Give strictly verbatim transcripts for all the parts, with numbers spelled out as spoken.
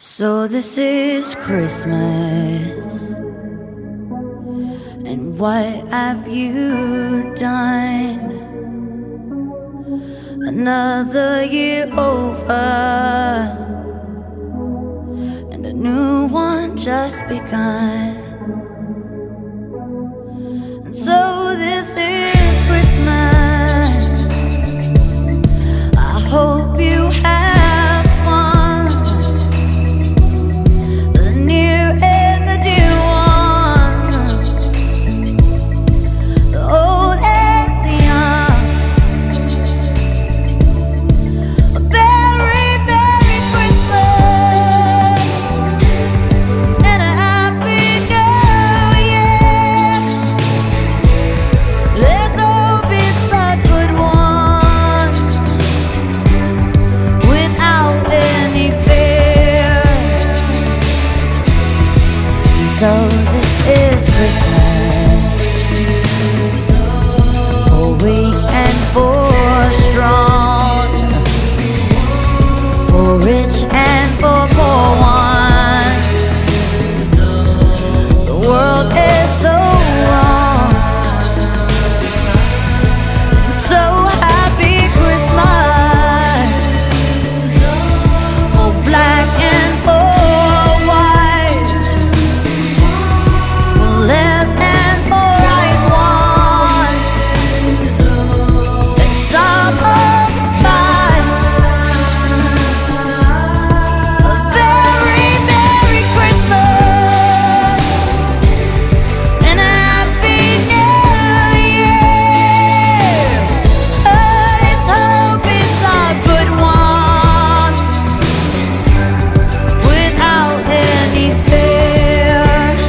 So this is Christmas, and what have you done? Another year over, and a new one just begun. And so this is Christmas. I hope you have fun, the near and the dear one, the old and the young. A very, very Christmas and a happy new year. Let's hope it's a good one without any fear. So this is Christmas, for weak and for strong, for rich and for poor ones. The world is so wrong. And so happy Christmas, for black and for white, for left and for right one. Let's stop all the fight. A very, very Christmas and a happy new year. Oh, let's hope it's a good one without any fear.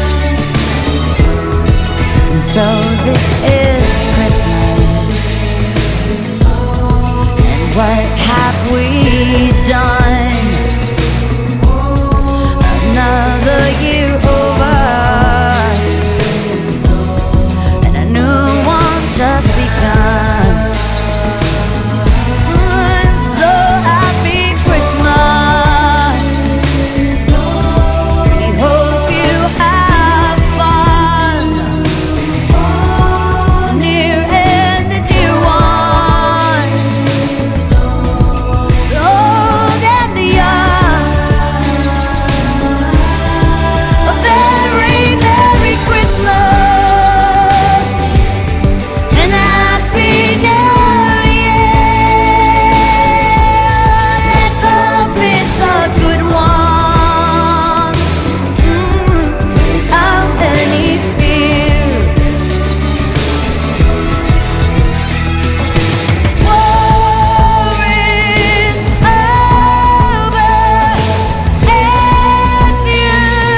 And so this is Christmas, and what have we done? Another year over, and a new one just begun. And so happy Christmas. We hope you have fun, the near and the dear one, the old and the young. A very, very Christmas and a happy new year. Let's hope it's a good one, mm, without any fear. War is over, if you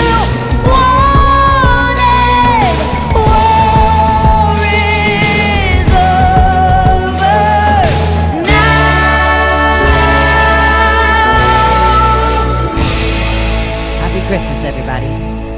want it. War is over now. Happy Christmas, everybody.